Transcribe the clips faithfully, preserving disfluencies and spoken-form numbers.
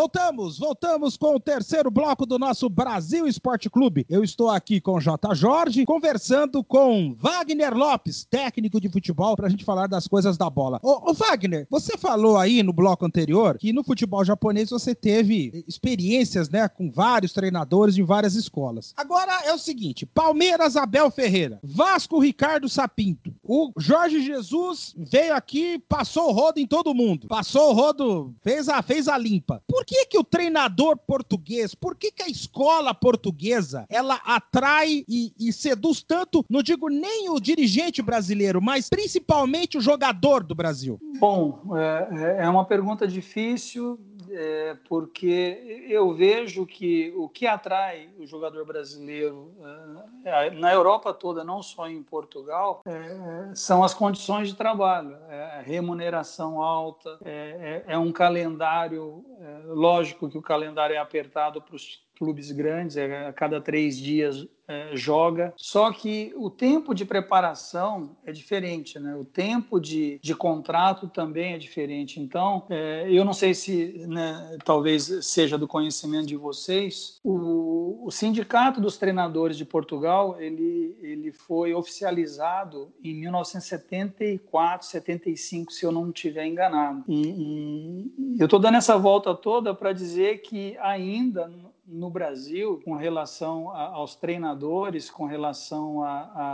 Voltamos, voltamos com o terceiro bloco do nosso Brasil Esporte Clube. Eu estou aqui com o J. Jorge, conversando com Wagner Lopes, técnico de futebol, para a gente falar das coisas da bola. Ô, ô Wagner, você falou aí no bloco anterior que no futebol japonês você teve experiências, né, com vários treinadores em várias escolas. Agora é o seguinte, Palmeiras, Abel Ferreira, Vasco, Ricardo Sapinto. O Jorge Jesus veio aqui, passou o rodo em todo mundo. Passou o rodo, fez a, fez a limpa. Por que que o treinador português, por que que a escola portuguesa, ela atrai e, e seduz tanto, não digo nem o dirigente brasileiro, mas principalmente o jogador do Brasil? Bom, é, é uma pergunta difícil, é, porque eu vejo que o que atrai o jogador brasileiro é, na Europa toda, não só em Portugal, é, são as condições de trabalho, é a remuneração alta, é, é, é um calendário, é, lógico que o calendário é apertado para os clubes grandes, é, a cada três dias é, joga, só que o tempo de preparação é diferente, né? O tempo de, de contrato também é diferente. Então, é, eu não sei se, né, talvez seja do conhecimento de vocês, o, o Sindicato dos Treinadores de Portugal, ele, ele foi oficializado em mil novecentos e setenta e quatro, setenta e cinco, se eu não estiver enganado. E, e eu estou dando essa volta toda para dizer que ainda no Brasil, com relação a, aos treinadores, com relação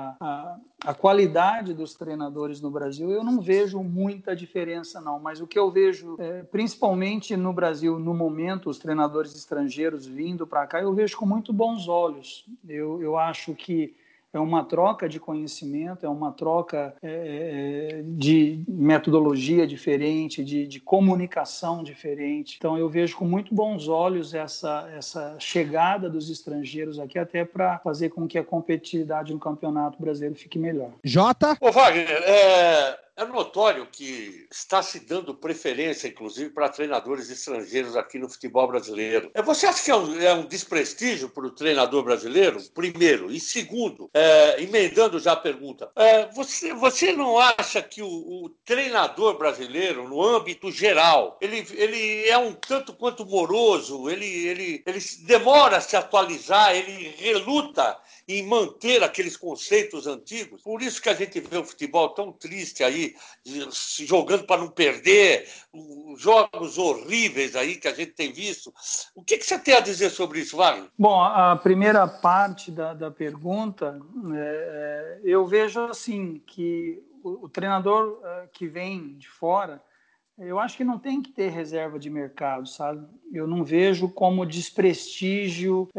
à qualidade dos treinadores no Brasil, eu não vejo muita diferença, não. Mas o que eu vejo, é, principalmente no Brasil, no momento, os treinadores estrangeiros vindo para cá, eu vejo com muito bons olhos. Eu, eu acho que é uma troca de conhecimento, é uma troca é, de metodologia diferente, de, de comunicação diferente. Então, eu vejo com muito bons olhos essa, essa chegada dos estrangeiros aqui, até para fazer com que a competitividade no Campeonato Brasileiro fique melhor. Jota? Ô, Wagner, é... É notório que está se dando preferência, inclusive, para treinadores estrangeiros aqui no futebol brasileiro. Você acha que é um, é um desprestígio para o treinador brasileiro? Primeiro. E segundo, é, emendando já a pergunta, é, você, você não acha que o, o treinador brasileiro, no âmbito geral, ele, ele é um tanto quanto moroso, ele, ele, ele demora a se atualizar, ele reluta em manter aqueles conceitos antigos? Por isso que a gente vê o futebol tão triste aí, se jogando para não perder, jogos horríveis aí que a gente tem visto. O que, que você tem a dizer sobre isso, Wagner? Bom, a primeira parte da, da pergunta, é, eu vejo assim, que o, o treinador é, que vem de fora, eu acho que não tem que ter reserva de mercado, sabe? Eu não vejo como desprestígio,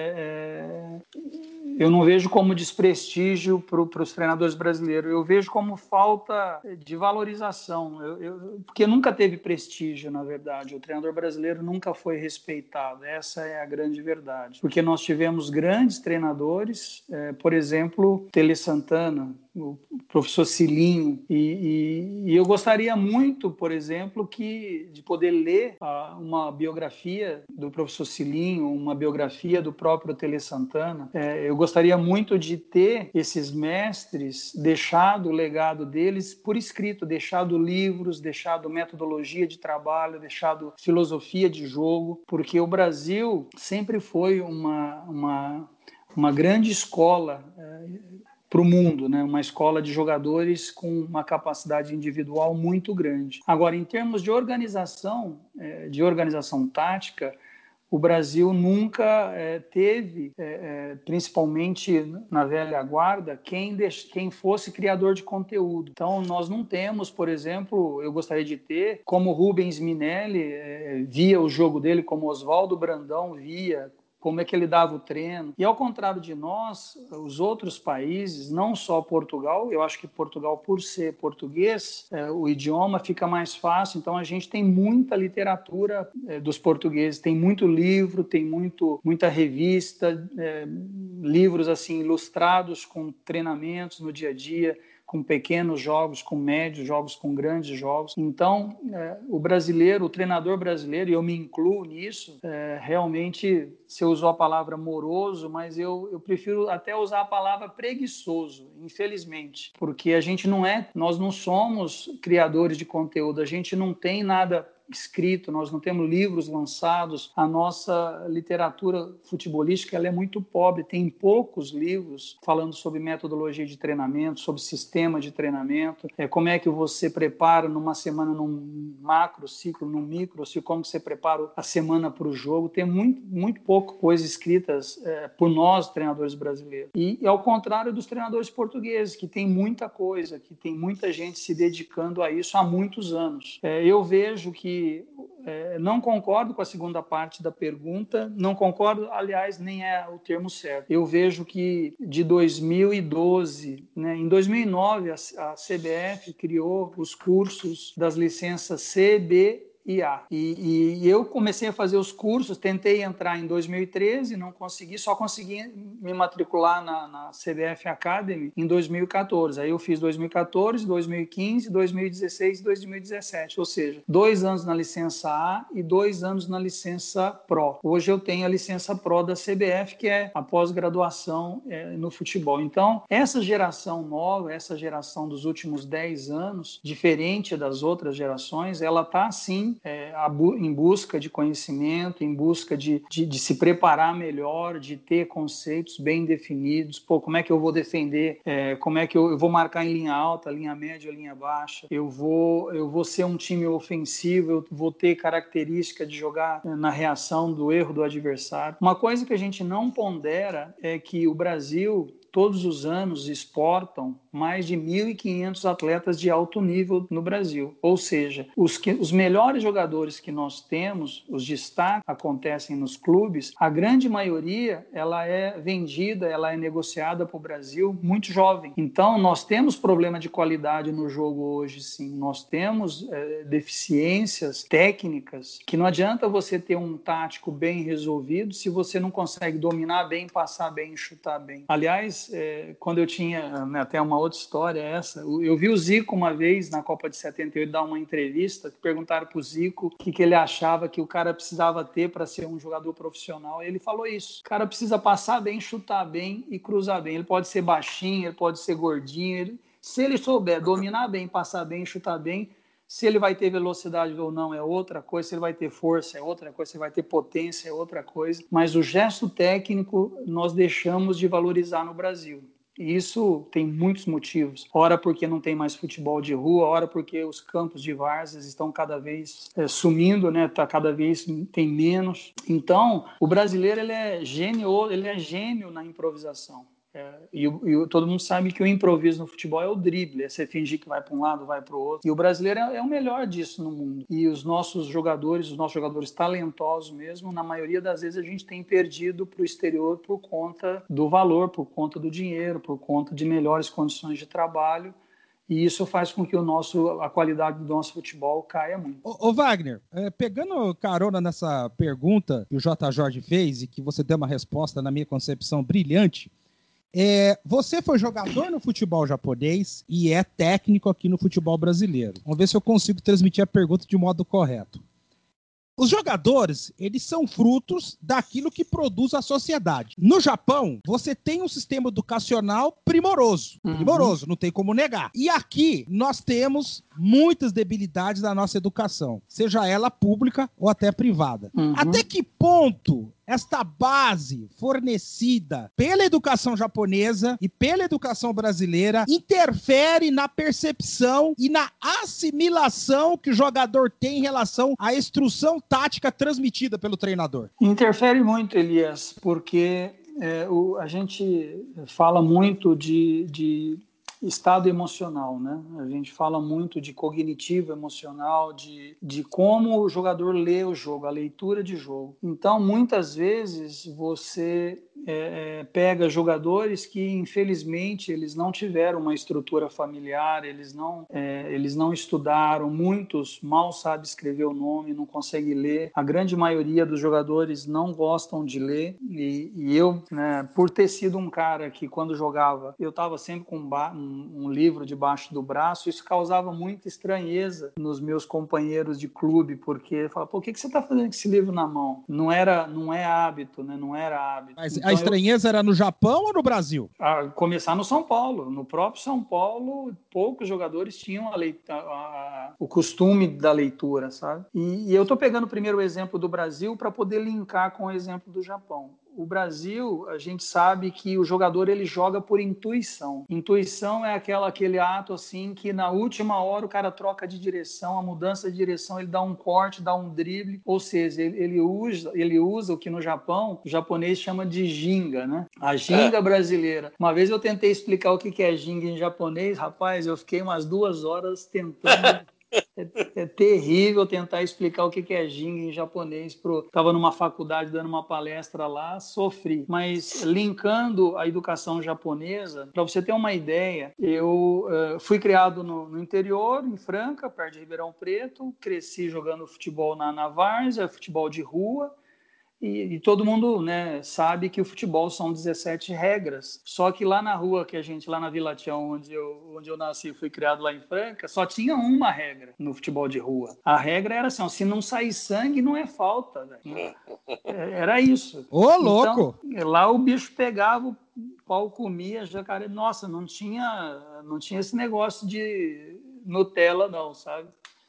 é, é, eu não vejo como desprestígio para os treinadores brasileiros. Eu vejo como falta de valorização, eu, eu, porque nunca teve prestígio, na verdade. O treinador brasileiro nunca foi respeitado. Essa é a grande verdade. Porque nós tivemos grandes treinadores, é, por exemplo, Tele Santana, o professor Cilinho, e, e, e eu gostaria muito, por exemplo, que, de poder ler a, uma biografia do professor Cilinho, uma biografia do próprio Tele Santana. É, eu gostaria muito de ter esses mestres deixado o legado deles por escrito, deixado livros, deixado metodologia de trabalho, deixado filosofia de jogo, porque o Brasil sempre foi uma, uma, uma grande escola é, para o mundo, né? Uma escola de jogadores com uma capacidade individual muito grande. Agora, em termos de organização, de organização tática, o Brasil nunca é, teve, é, principalmente na velha guarda, quem, deix... quem fosse criador de conteúdo. Então, nós não temos, por exemplo, eu gostaria de ter, como Rubens Minelli é, via o jogo dele, como Oswaldo Brandão via, como é que ele dava o treino. E ao contrário de nós, os outros países, não só Portugal, eu acho que Portugal, por ser português, é, o idioma fica mais fácil, então a gente tem muita literatura é, dos portugueses, tem muito livro, tem muito, muita revista, é, livros assim ilustrados com treinamentos no dia a dia, com pequenos jogos, com médios jogos, com grandes jogos. Então, é, o brasileiro, o treinador brasileiro, e eu me incluo nisso, é, realmente, você usou a palavra moroso, mas eu, eu prefiro até usar a palavra preguiçoso, infelizmente, porque a gente não é, nós não somos criadores de conteúdo, a gente não tem nada escrito, nós não temos livros lançados, a nossa literatura futebolística ela é muito pobre, tem poucos livros falando sobre metodologia de treinamento, sobre sistema de treinamento, é, como é que você prepara numa semana num macro ciclo, num micro ciclo, como você prepara a semana para o jogo, tem muito, muito pouco coisas escritas é, por nós, treinadores brasileiros. E, e ao contrário dos treinadores portugueses, que tem muita coisa, que tem muita gente se dedicando a isso há muitos anos. É, eu vejo que é, não concordo com a segunda parte da pergunta, não concordo, aliás, nem é o termo certo. Eu vejo que de dois mil e doze, né, em dois mil e nove, a, a C B F criou os cursos das licenças C, B e A. E, e eu comecei a fazer os cursos, tentei entrar em dois mil e treze, não consegui, só consegui me matricular na, na C B F Academy em dois mil e quatorze. Aí eu fiz dois mil e quatorze, dois mil e quinze, dois mil e dezesseis e dois mil e dezessete, ou seja, dois anos na licença A e dois anos na licença Pro. Hoje eu tenho a licença Pro da C B F, que é a pós-graduação é, no futebol. Então, essa geração nova, essa geração dos últimos dez anos, diferente das outras gerações, ela está, sim, É, em busca de conhecimento, em busca de, de, de se preparar melhor, de ter conceitos bem definidos. Pô, como é que eu vou defender? É, como é que eu, eu vou marcar em linha alta, linha média, linha baixa? Eu vou, eu vou ser um time ofensivo, eu vou ter característica de jogar na reação do erro do adversário. Uma coisa que a gente não pondera é que o Brasil todos os anos exportam mais de mil e quinhentos atletas de alto nível no Brasil. Ou seja, os, que, os melhores jogadores que nós temos, os destaques acontecem nos clubes, a grande maioria ela é vendida, ela é negociada para o Brasil muito jovem. Então, nós temos problema de qualidade no jogo hoje, sim. Nós temos é, deficiências técnicas que não adianta você ter um tático bem resolvido se você não consegue dominar bem, passar bem, chutar bem. Aliás, É, quando eu tinha, né, até uma outra história essa, eu vi o Zico uma vez na Copa de setenta e oito dar uma entrevista, que perguntaram para o Zico o que, que ele achava que o cara precisava ter para ser um jogador profissional, e ele falou isso: o cara precisa passar bem, chutar bem e cruzar bem. Ele pode ser baixinho, ele pode ser gordinho, ele, se ele souber dominar bem, passar bem, chutar bem, se ele vai ter velocidade ou não é outra coisa, se ele vai ter força é outra coisa, se ele vai ter potência é outra coisa. Mas o gesto técnico nós deixamos de valorizar no Brasil. E isso tem muitos motivos. Ora porque não tem mais futebol de rua, ora porque os campos de várzeas estão cada vez é, sumindo, né? Tá cada vez tem menos. Então, o brasileiro ele é gênio, ele é gênio na improvisação. É, e, e todo mundo sabe que o improviso no futebol é o drible, é você fingir que vai para um lado, vai para o outro. E o brasileiro é, é o melhor disso no mundo. E os nossos jogadores, os nossos jogadores talentosos mesmo, na maioria das vezes a gente tem perdido para o exterior por conta do valor, por conta do dinheiro, por conta de melhores condições de trabalho. E isso faz com que o nosso, a qualidade do nosso futebol caia muito. Ô, ô Wagner, é, pegando carona nessa pergunta que o J. Jorge fez e que você deu uma resposta, na minha concepção, brilhante. É, você foi jogador no futebol japonês e é técnico aqui no futebol brasileiro. Vamos ver se eu consigo transmitir a pergunta de modo correto. Os jogadores, eles são frutos daquilo que produz a sociedade. No Japão, você tem um sistema educacional primoroso. Uhum. Primoroso, não tem como negar. E aqui, nós temos muitas debilidades da nossa educação, seja ela pública ou até privada. Uhum. Até que ponto esta base fornecida pela educação japonesa e pela educação brasileira interfere na percepção e na assimilação que o jogador tem em relação à instrução tática transmitida pelo treinador? Interfere muito, Elias, porque é, o, a gente fala muito de, de estado emocional, né? A gente fala muito de cognitivo emocional, de, de como o jogador lê o jogo, a leitura de jogo. Então, muitas vezes, você é, é, pega jogadores que, infelizmente, eles não tiveram uma estrutura familiar, eles não, é, eles não estudaram, muitos mal sabem escrever o nome, não conseguem ler. A grande maioria dos jogadores não gostam de ler. E, e eu, né, por ter sido um cara que, quando jogava, eu estava sempre com um um livro debaixo do braço, isso causava muita estranheza nos meus companheiros de clube, porque falavam, pô, o que, que você está fazendo com esse livro na mão? Não era, não é hábito, né? Não era hábito. Mas então, a estranheza eu... era no Japão ou no Brasil? A começar no São Paulo. No próprio São Paulo, poucos jogadores tinham a leita... a... o costume da leitura, sabe? E, e eu estou pegando primeiro o exemplo do Brasil para poder linkar com o exemplo do Japão. O Brasil, a gente sabe que o jogador ele joga por intuição. Intuição é aquela, aquele ato assim que na última hora o cara troca de direção, a mudança de direção, ele dá um corte, dá um drible, ou seja, ele, ele, usa, ele usa o que no Japão, o japonês chama de ginga, né? A ginga é. brasileira. Uma vez eu tentei explicar o que é ginga em japonês, rapaz, eu fiquei umas duas horas tentando... É, é terrível tentar explicar o que é ginga em japonês. Estava numa faculdade dando uma palestra lá, sofri. Mas linkando a educação japonesa, para você ter uma ideia, eu uh, fui criado no, no interior, em Franca, perto de Ribeirão Preto, cresci jogando futebol na, na várzea, futebol de rua. E, e todo mundo, né, sabe que o futebol são dezessete regras. Só que lá na rua que a gente, lá na Vila Tião, onde eu, onde eu nasci e fui criado lá em Franca, só tinha uma regra no futebol de rua. A regra era assim, ó, se não sair sangue, não é falta. Véio. Era isso. Ô, louco! Então, lá o bicho pegava, o pau comia, jacaré. Nossa, não tinha, não tinha esse negócio de Nutella, não, sabe?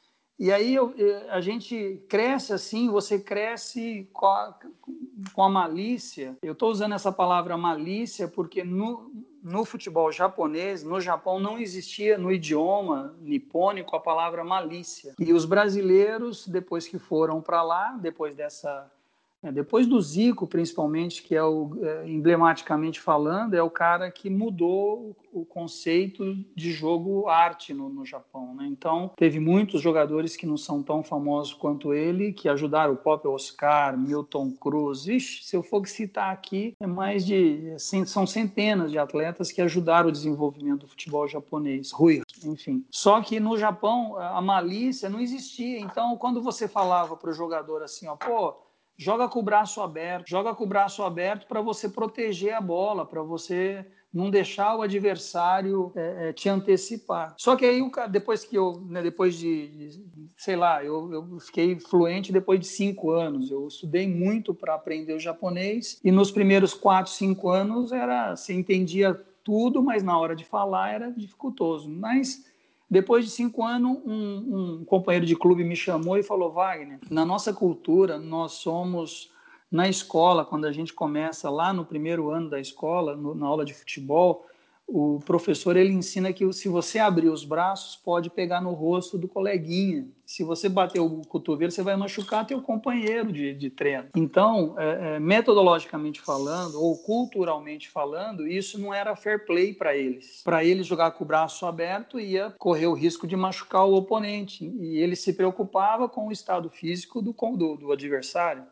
E aí eu, a gente cresce assim, você cresce com a, com a malícia. Eu estou usando essa palavra malícia porque no, no futebol japonês, no Japão, não existia no idioma nipônico a palavra malícia. E os brasileiros, depois que foram para lá, depois dessa... Depois do Zico, principalmente, que é o, é, emblematicamente falando, é o cara que mudou o conceito de jogo arte no, no Japão, né? Então, teve muitos jogadores que não são tão famosos quanto ele, que ajudaram o próprio Oscar, Milton Cruz. Ixi, se eu for citar aqui, é mais de... Assim, são centenas de atletas que ajudaram o desenvolvimento do futebol japonês. Rui, enfim. Só que no Japão, a malícia não existia. Então, quando você falava para o jogador assim, ó, pô, joga com o braço aberto, joga com o braço aberto para você proteger a bola, para você não deixar o adversário é, é, te antecipar. Só que aí, depois que eu, né, depois de, de sei lá, eu, eu fiquei fluente depois de cinco anos. Eu estudei muito para aprender o japonês e nos primeiros quatro, cinco anos era, você entendia tudo, mas na hora de falar era dificultoso. Mas depois de cinco anos, um, um companheiro de clube me chamou e falou: Wagner, na nossa cultura, nós somos, na escola, quando a gente começa lá no primeiro ano da escola, no, na aula de futebol, o professor ele ensina que se você abrir os braços, pode pegar no rosto do coleguinha. Se você bater o cotovelo, você vai machucar teu companheiro de, de treino. Então, é, é, metodologicamente falando, ou culturalmente falando, isso não era fair play para eles. Para eles jogar com o braço aberto, ia correr o risco de machucar o oponente. E ele se preocupava com o estado físico do, do, do adversário.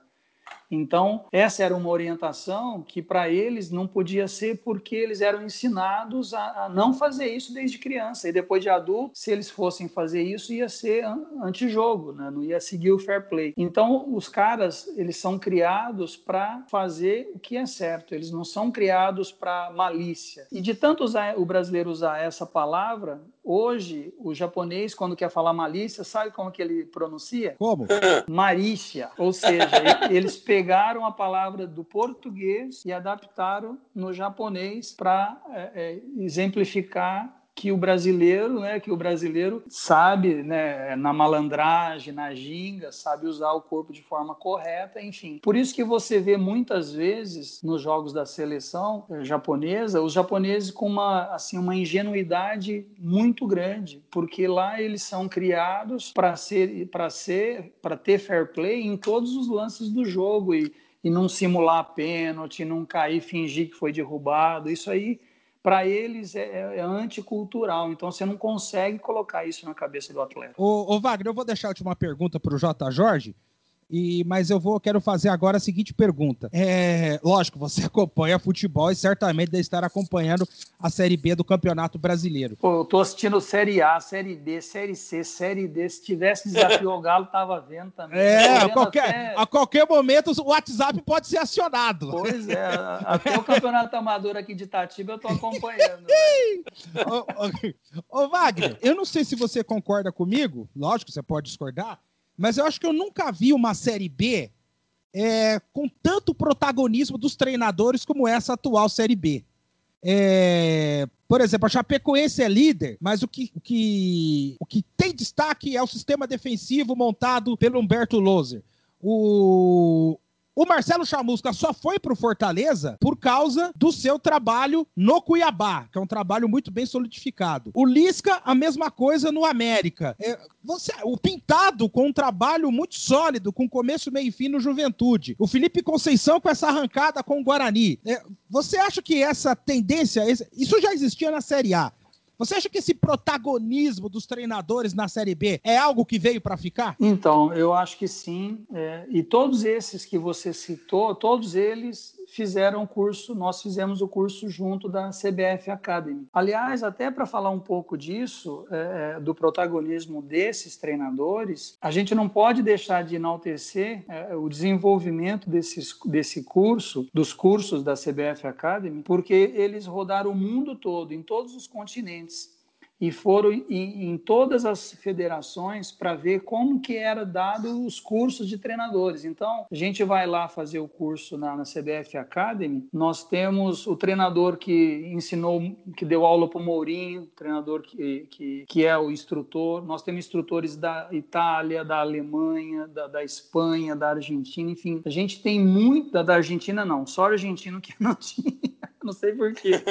Então, essa era uma orientação que para eles não podia ser porque eles eram ensinados a, a não fazer isso desde criança. E depois de adulto, se eles fossem fazer isso, ia ser antijogo, né? Não ia seguir o fair play. Então, os caras, eles são criados para fazer o que é certo. Eles não são criados para malícia. E de tanto usar, o brasileiro usar essa palavra, hoje, o japonês, quando quer falar malícia, sabe como que ele pronuncia? Como? Marícia. Ou seja, eles pegaram a palavra do português e adaptaram no japonês para é, é, exemplificar que o brasileiro, né, que o brasileiro sabe, né, na malandragem, na ginga, sabe usar o corpo de forma correta, enfim. Por isso que você vê muitas vezes nos jogos da seleção japonesa, os japoneses com uma, assim, uma ingenuidade muito grande, porque lá eles são criados para ser, para ser, para ter fair play em todos os lances do jogo e, e não simular pênalti, não cair, fingir que foi derrubado. Isso aí, para eles, é, é anticultural. Então, você não consegue colocar isso na cabeça do atleta. Ô, ô Wagner, eu vou deixar a última pergunta para o J. Jorge, e, mas eu vou, quero fazer agora a seguinte pergunta. É, lógico, você acompanha futebol e certamente deve estar acompanhando a Série B do Campeonato Brasileiro. Pô, eu tô assistindo Série A, Série B, Série C, Série D. Se tivesse desafio ao Galo, tava vendo também. É, a qualquer, até... a qualquer momento o WhatsApp pode ser acionado. Pois é, até o Campeonato Amador aqui de Itatiba eu tô acompanhando. ô, ô, ô, Wagner, eu não sei se você concorda comigo, lógico, você pode discordar, mas eu acho que eu nunca vi uma Série B é, com tanto protagonismo dos treinadores como essa atual Série B. É, por exemplo, a Chapecoense é líder, mas o que, o, que, o que tem destaque é o sistema defensivo montado pelo Humberto Loser. O... O Marcelo Chamusca só foi pro Fortaleza por causa do seu trabalho no Cuiabá, que é um trabalho muito bem solidificado. O Lisca, a mesma coisa no América. É, você, o Pintado, com um trabalho muito sólido, com começo, meio e fim no Juventude. O Felipe Conceição com essa arrancada com o Guarani. É, você acha que essa tendência, isso já existia na Série A? Você acha que esse protagonismo dos treinadores na Série B é algo que veio para ficar? Então, eu acho que sim. É, e todos esses que você citou, todos eles fizeram o curso, nós fizemos o curso junto da C B F Academy. Aliás, até para falar um pouco disso, é, do protagonismo desses treinadores, a gente não pode deixar de enaltecer é, o desenvolvimento desses, desse curso, dos cursos da C B F Academy, porque eles rodaram o mundo todo, em todos os continentes, e foram em, em todas as federações para ver como que era dado os cursos de treinadores. Então, a gente vai lá fazer o curso na, na C B F Academy, nós temos o treinador que ensinou, que deu aula para o Mourinho, treinador que, que, que é o instrutor, nós temos instrutores da Itália, da Alemanha, da, da Espanha, da Argentina, enfim, a gente tem muito, da, da Argentina não, só argentino que não tinha, não sei por quê.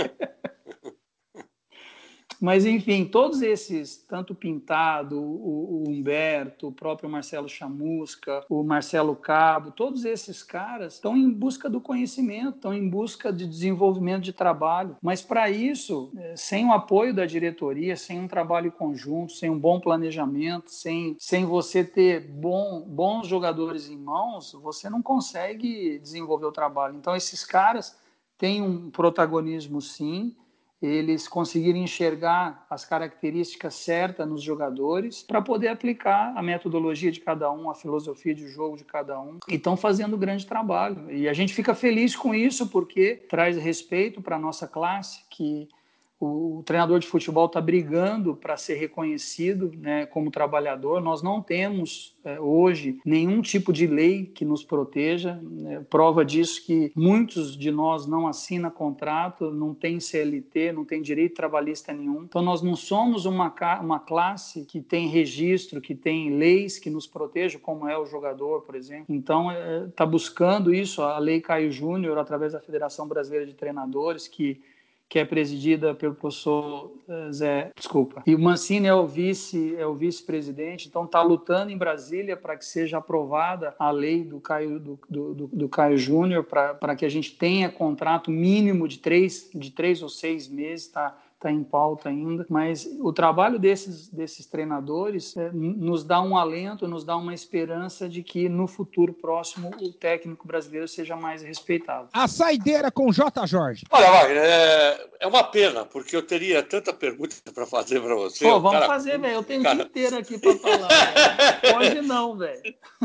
Mas, enfim, todos esses, tanto o Pintado, o, o Humberto, o próprio Marcelo Chamusca, o Marcelo Cabo, todos esses caras estão em busca do conhecimento, estão em busca de desenvolvimento de trabalho. Mas, para isso, sem o apoio da diretoria, sem um trabalho conjunto, sem um bom planejamento, sem, sem você ter bom, bons jogadores em mãos, você não consegue desenvolver o trabalho. Então, esses caras têm um protagonismo, sim. Eles conseguiram enxergar as características certas nos jogadores para poder aplicar a metodologia de cada um, a filosofia de jogo de cada um, e estão fazendo um grande trabalho. E a gente fica feliz com isso porque traz respeito para a nossa classe, que o treinador de futebol está brigando para ser reconhecido, né, como trabalhador. Nós não temos é, hoje nenhum tipo de lei que nos proteja. Né? Prova disso que muitos de nós não assinam contrato, não tem C L T, não tem direito trabalhista nenhum. Então nós não somos uma, uma classe que tem registro, que tem leis que nos protejam, como é o jogador, por exemplo. Então está é, buscando isso a Lei Caio Júnior, através da Federação Brasileira de Treinadores, que que é presidida pelo professor Zé, desculpa. E o Mancini é o vice, é o vice-presidente, então está lutando em Brasília para que seja aprovada a lei do Caio, do, do, do Caio Júnior, para que a gente tenha contrato mínimo de três, de três ou seis meses, tá? Está em pauta ainda, mas o trabalho desses, desses treinadores é, nos dá um alento, nos dá uma esperança de que no futuro próximo o técnico brasileiro seja mais respeitado. A saideira com J. Jorge. Olha, Wagner, é, é uma pena, porque eu teria tanta pergunta para fazer para você. Pô, vamos cara, fazer, velho. Eu tenho cara... o dia inteiro aqui para falar. Véio. Pode não, velho.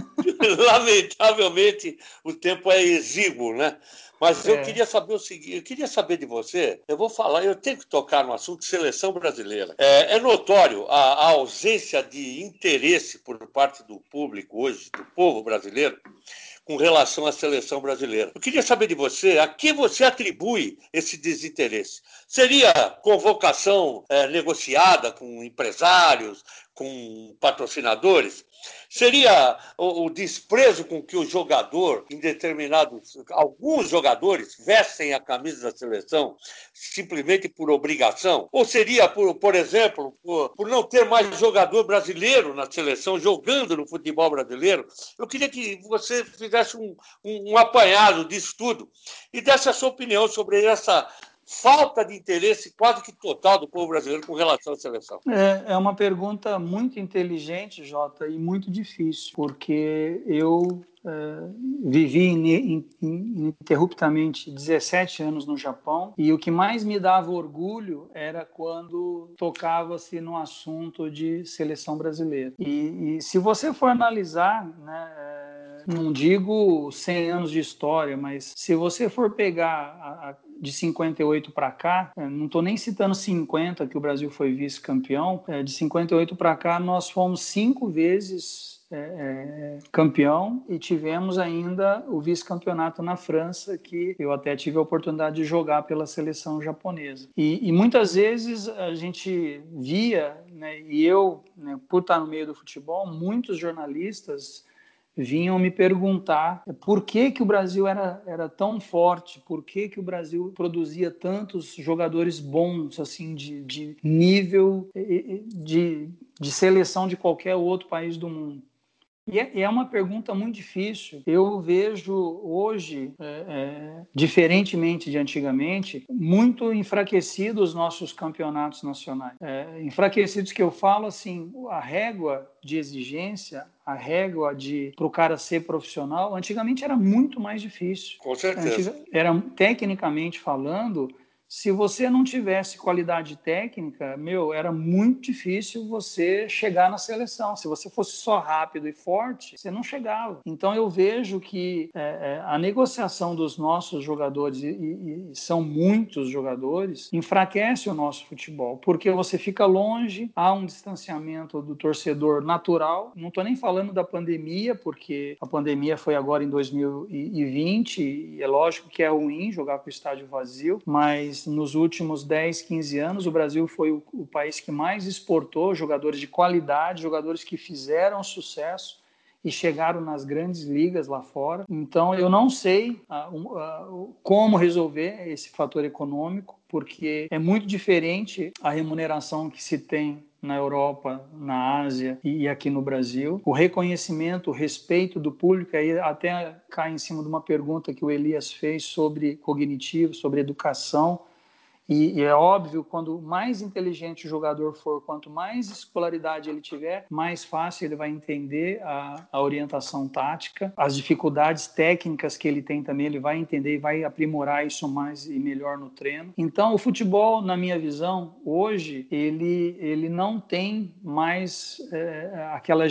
Lamentavelmente, o tempo é exíguo, né? Mas eu é. queria saber o seguinte, eu queria saber de você, eu vou falar, eu tenho que tocar no assunto de seleção brasileira. É, é notório a, a ausência de interesse por parte do público hoje, do povo brasileiro, com relação à seleção brasileira. Eu queria saber de você, a que você atribui esse desinteresse? Seria convocação é, negociada com empresários, com patrocinadores? Seria o, o desprezo com que o jogador, em determinados, alguns jogadores vestem a camisa da seleção simplesmente por obrigação? Ou seria, por, por exemplo, por, por não ter mais jogador brasileiro na seleção, jogando no futebol brasileiro? Eu queria que você fizesse um, um, um apanhado disso tudo e desse a sua opinião sobre essa falta de interesse quase que total do povo brasileiro com relação à seleção. É, é uma pergunta muito inteligente, Jota, e muito difícil, porque eu é, vivi ininterruptamente dezessete anos no Japão e o que mais me dava orgulho era quando tocava-se no assunto de seleção brasileira. E, e se você for analisar, né, é, não digo cem anos de história, mas se você for pegar a, a de cinquenta e oito para cá, não estou nem citando cinquenta, que o Brasil foi vice-campeão, de cinquenta e oito para cá nós fomos cinco vezes é, é, campeão, e tivemos ainda o vice-campeonato na França, que eu até tive a oportunidade de jogar pela seleção japonesa. E, e muitas vezes a gente via, né, e eu, né, por estar no meio do futebol, muitos jornalistas vinham me perguntar por que, que o Brasil era, era tão forte, por que, que o Brasil produzia tantos jogadores bons, assim, de, de nível de, de seleção de qualquer outro país do mundo. E é, é uma pergunta muito difícil. Eu vejo hoje, é, é, diferentemente de antigamente, muito enfraquecidos os nossos campeonatos nacionais. É, enfraquecidos que eu falo assim, a régua de exigência, a régua de para o cara ser profissional, antigamente era muito mais difícil. Com certeza. Antiga, era, tecnicamente falando, se você não tivesse qualidade técnica, meu, era muito difícil você chegar na seleção. Se você fosse só rápido e forte, você não chegava. Então eu vejo que é, é, a negociação dos nossos jogadores, e, e, e são muitos jogadores, enfraquece o nosso futebol, porque você fica longe, há um distanciamento do torcedor natural. Não estou nem falando da pandemia, porque a pandemia foi agora em dois mil e vinte, e é lógico que é ruim jogar com o estádio vazio, mas nos últimos dez, quinze anos, o Brasil foi o, o país que mais exportou jogadores de qualidade, jogadores que fizeram sucesso e chegaram nas grandes ligas lá fora. Então, eu não sei uh, uh, como resolver esse fator econômico, porque é muito diferente a remuneração que se tem na Europa, na Ásia e aqui no Brasil. O reconhecimento, o respeito do público, aí até cai em cima de uma pergunta que o Elias fez sobre cognitivo, sobre educação. E, e é óbvio, quando mais inteligente o jogador for, quanto mais escolaridade ele tiver, mais fácil ele vai entender a, a orientação tática, as dificuldades técnicas que ele tem também, ele vai entender e vai aprimorar isso mais e melhor no treino. Então, o futebol, na minha visão, hoje, ele, ele não tem mais é, aquela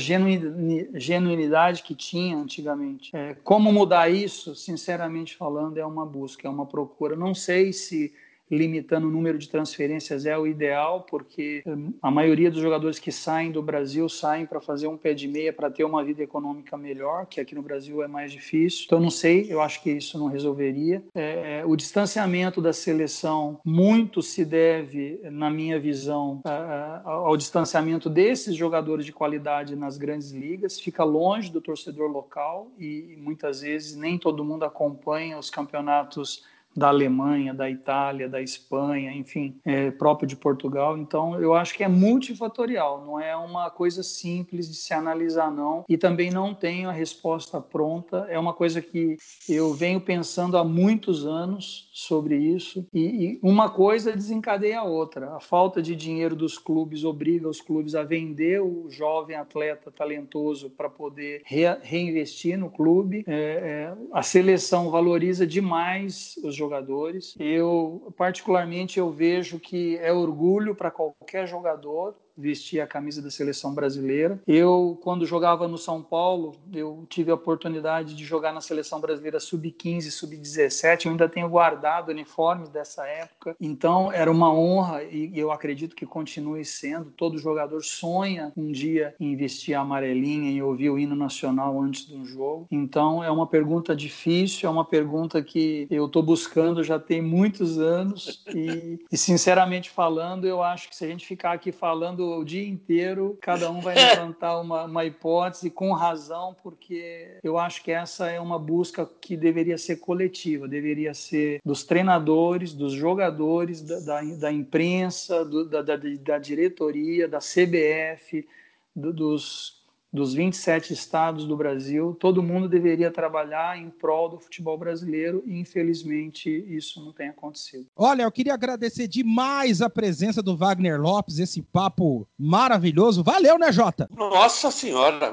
genuinidade que tinha antigamente. É, como mudar isso, sinceramente falando, é uma busca, é uma procura. Não sei se limitando o número de transferências é o ideal, porque a maioria dos jogadores que saem do Brasil saem para fazer um pé de meia para ter uma vida econômica melhor, que aqui no Brasil é mais difícil. Então, não sei, eu acho que isso não resolveria. É, é, o distanciamento da seleção muito se deve, na minha visão, a, a, ao distanciamento desses jogadores de qualidade nas grandes ligas, fica longe do torcedor local e muitas vezes nem todo mundo acompanha os campeonatos da Alemanha, da Itália, da Espanha, enfim, é, próprio de Portugal. Então, eu acho que é multifatorial, não é uma coisa simples de se analisar, não. E também não tenho a resposta pronta. É uma coisa que eu venho pensando há muitos anos sobre isso. E, e uma coisa desencadeia a outra. A falta de dinheiro dos clubes obriga os clubes a vender o jovem atleta talentoso para poder re, reinvestir no clube. É, é, a seleção valoriza demais os jogadores. Eu, particularmente, eu vejo que é orgulho para qualquer jogador vestir a camisa da seleção brasileira. Eu, quando jogava no São Paulo, eu tive a oportunidade de jogar na seleção brasileira sub quinze, sub dezessete. Eu ainda tenho guardado uniformes dessa época. Então, era uma honra e eu acredito que continue sendo. Todo jogador sonha um dia em vestir a amarelinha e ouvir o hino nacional antes de um jogo. Então, é uma pergunta difícil, é uma pergunta que eu estou buscando já tem muitos anos e, e, sinceramente falando, eu acho que se a gente ficar aqui falando o dia inteiro, cada um vai levantar uma, uma hipótese com razão, porque eu acho que essa é uma busca que deveria ser coletiva, deveria ser dos treinadores, dos jogadores, da, da, da imprensa, do, da, da, da diretoria, da C B F, do, dos... dos vinte e sete estados do Brasil, todo mundo deveria trabalhar em prol do futebol brasileiro e, infelizmente, isso não tem acontecido. Olha, eu queria agradecer demais a presença do Wagner Lopes, esse papo maravilhoso. Valeu, né, Jota? Nossa Senhora,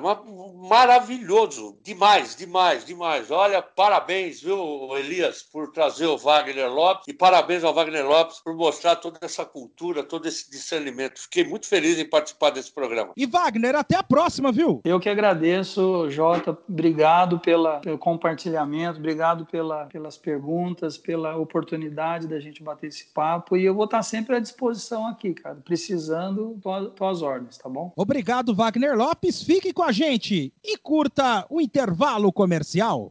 maravilhoso, demais, demais, demais. Olha, parabéns, viu, Elias, por trazer o Wagner Lopes e parabéns ao Wagner Lopes por mostrar toda essa cultura, todo esse discernimento. Fiquei muito feliz em participar desse programa. E, Wagner, até a próxima, viu? viu? Eu que agradeço, Jota. Obrigado pela, pelo compartilhamento, obrigado pela, pelas perguntas, pela oportunidade da gente bater esse papo. E eu vou estar sempre à disposição aqui, cara. Precisando, tô, tô às ordens, tá bom? Obrigado, Wagner Lopes. Fique com a gente e curta o intervalo comercial.